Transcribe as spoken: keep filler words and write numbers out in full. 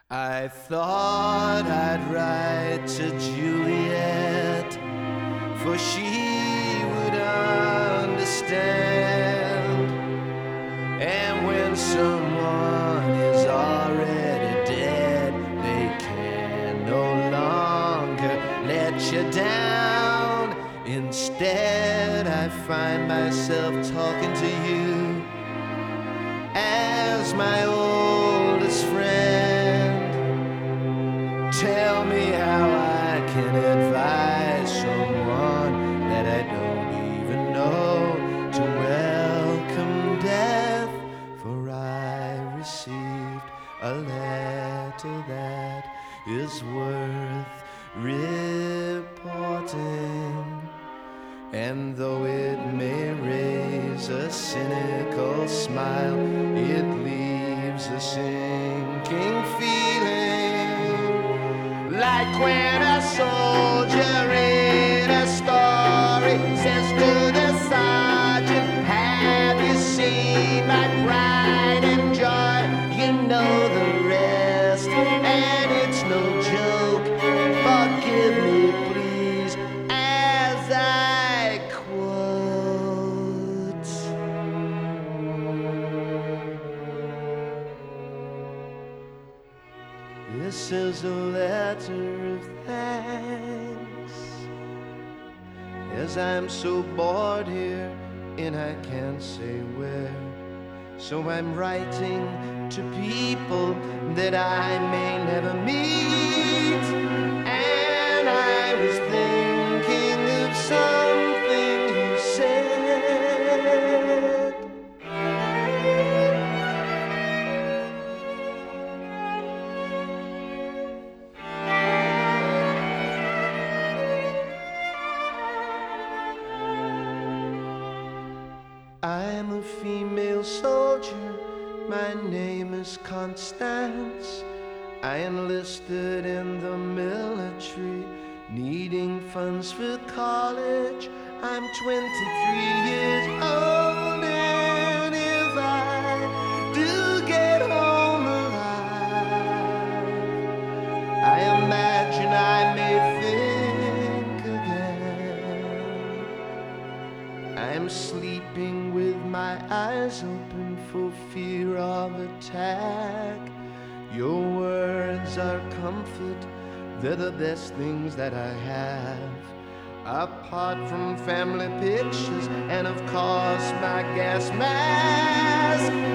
I thought I'd write to Juliet, for she would understand. And when someone is already dead, they can no longer let you down. Instead, I find myself talking to you as my oldest friend. Tell me how I can advise someone that I don't even know to welcome death, for I received a letter that is worth reporting. And though it may raise a cynical smile, it leaves a sinking feeling, like when a soldier in a story says to the sergeant, have you seen my pride and joy? You know the rest, and it's no joke. Forgive me, please, as I quote. This is a letter of thanks, as I'm so bored here and I can't say where. So I'm writing to people that I may never meet. And I was thinking of something you said. I'm a female soldier, my name is Constance. I enlisted in the military, needing funds for college. I'm twenty-three years old, and if I do get home alive, I imagine I may think again. I'm sleeping with my eyes open for fear of attack. Your words are comfort, they're the best things that I have. Apart from family pictures and of course my gas mask,